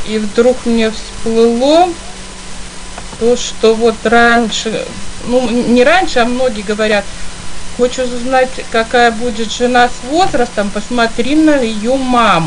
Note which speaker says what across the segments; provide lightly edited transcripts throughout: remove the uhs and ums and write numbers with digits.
Speaker 1: И вдруг мне всплыло то, что вот раньше, ну не раньше, а многие говорят, хочешь узнать, какая будет жена с возрастом, посмотри на ее маму.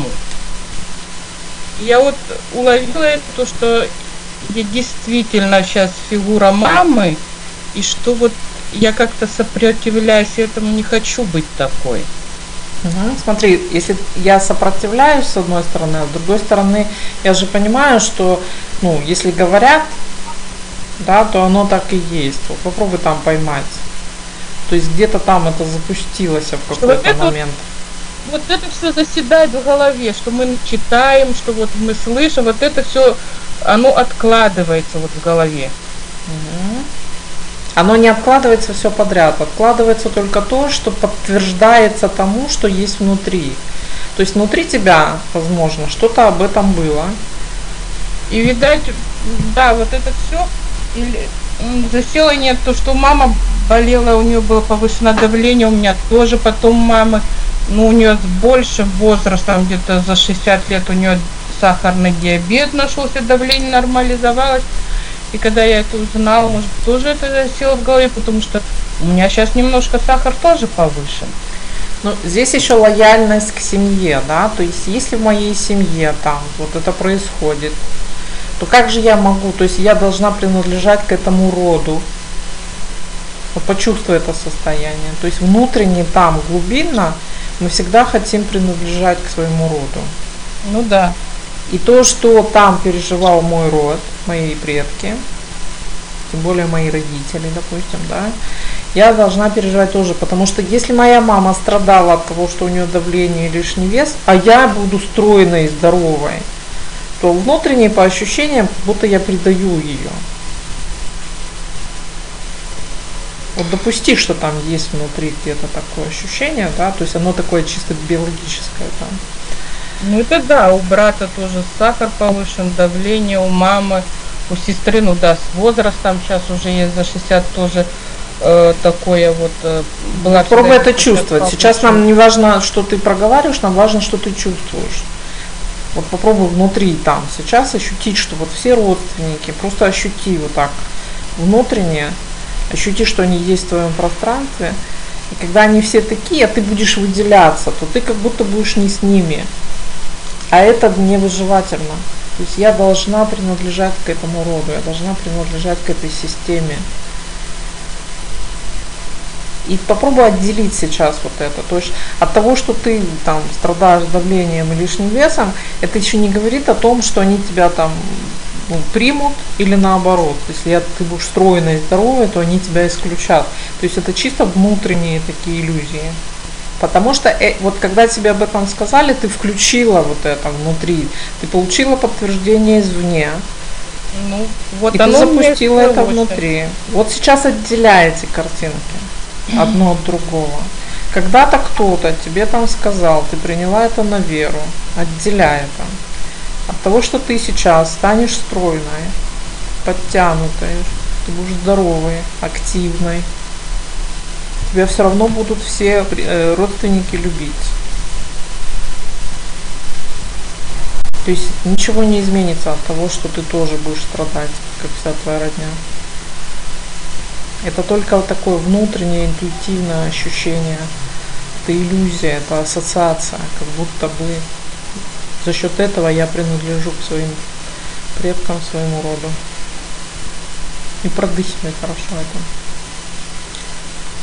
Speaker 1: Я вот уловила это, что я действительно сейчас фигура мамы, и что вот я как-то сопротивляюсь этому, не хочу быть такой.
Speaker 2: Смотри, если я сопротивляюсь с одной стороны, а с другой стороны, я же понимаю, что, ну, если говорят, да, то оно так и есть. Вот попробуй там поймать. То есть где-то там это запустилось в
Speaker 1: Что вот
Speaker 2: какой-то
Speaker 1: это
Speaker 2: момент.
Speaker 1: вот это все заседает в голове, что мы читаем, что вот мы слышим, вот это все, оно откладывается вот в голове.
Speaker 2: Мгм. Оно не откладывается все подряд, откладывается только то, что подтверждается тому, что есть внутри. То есть внутри тебя, возможно, что-то об этом было.
Speaker 1: И видать, да, вот это все засело нет, то, что мама болела, у нее было повышенное давление, у меня тоже потом мамы, ну, у нее с большим возрастом, где-то за 60 лет у нее сахарный диабет нашелся, давление нормализовалось. И когда я это узнала, может, тоже это засело в голове, потому что у меня сейчас немножко сахар тоже повышен.
Speaker 2: Ну, здесь еще лояльность к семье, да, то есть если в моей семье там вот это происходит, то как же я могу, то есть я должна принадлежать к этому роду, вот почувствуй это состояние, то есть внутренне там, глубинно, мы всегда хотим принадлежать к своему роду.
Speaker 1: Ну да.
Speaker 2: И то, что там переживал мой род, мои предки, тем более мои родители, допустим, да, я должна переживать тоже, потому что если моя мама страдала от того, что у нее давление и лишний вес, а я буду стройной и здоровой, то внутренне по ощущениям, как будто я предаю ее. Вот допусти, что там есть внутри где-то такое ощущение, да, то есть оно такое чисто биологическое там.
Speaker 1: Ну это да, у брата тоже сахар повышен, давление, у мамы, у сестры, ну да, с возрастом, сейчас уже есть за 60 тоже такое вот. Была
Speaker 2: Попробуй это
Speaker 1: всегда
Speaker 2: чувствовать. Сейчас нам не важно, что ты проговариваешь, нам важно, что ты чувствуешь. Вот попробуй внутри там сейчас ощутить, что вот все родственники, просто ощути вот так внутренне, ощути, что они есть в твоем пространстве. И когда они все такие, а ты будешь выделяться, то ты как будто будешь не с ними. А это невыживательно. То есть я должна принадлежать к этому роду, я должна принадлежать к этой системе. И попробуй отделить сейчас вот это. То есть от того, что ты там страдаешь давлением и лишним весом, это еще не говорит о том, что они тебя там примут или наоборот. Если ты будешь стройной и здоровой, то они тебя исключат. То есть это чисто внутренние такие иллюзии. Потому что вот когда тебе об этом сказали, ты включила вот это внутри, ты получила подтверждение извне,
Speaker 1: ну, вот
Speaker 2: и ты запустила это внутри. Вот сейчас отделяй эти картинки одно от другого. Когда-то кто-то тебе там сказал, ты приняла это на веру, отделяй это. От того, что ты сейчас станешь стройной, подтянутой, ты будешь здоровой, активной, тебя все равно будут все родственники любить. То есть ничего не изменится от того, что ты тоже будешь страдать, как вся твоя родня. Это только вот такое внутреннее интуитивное ощущение, это иллюзия, это ассоциация, как будто бы за счет этого я принадлежу к своим предкам, своему роду. И продыхивай хорошо это.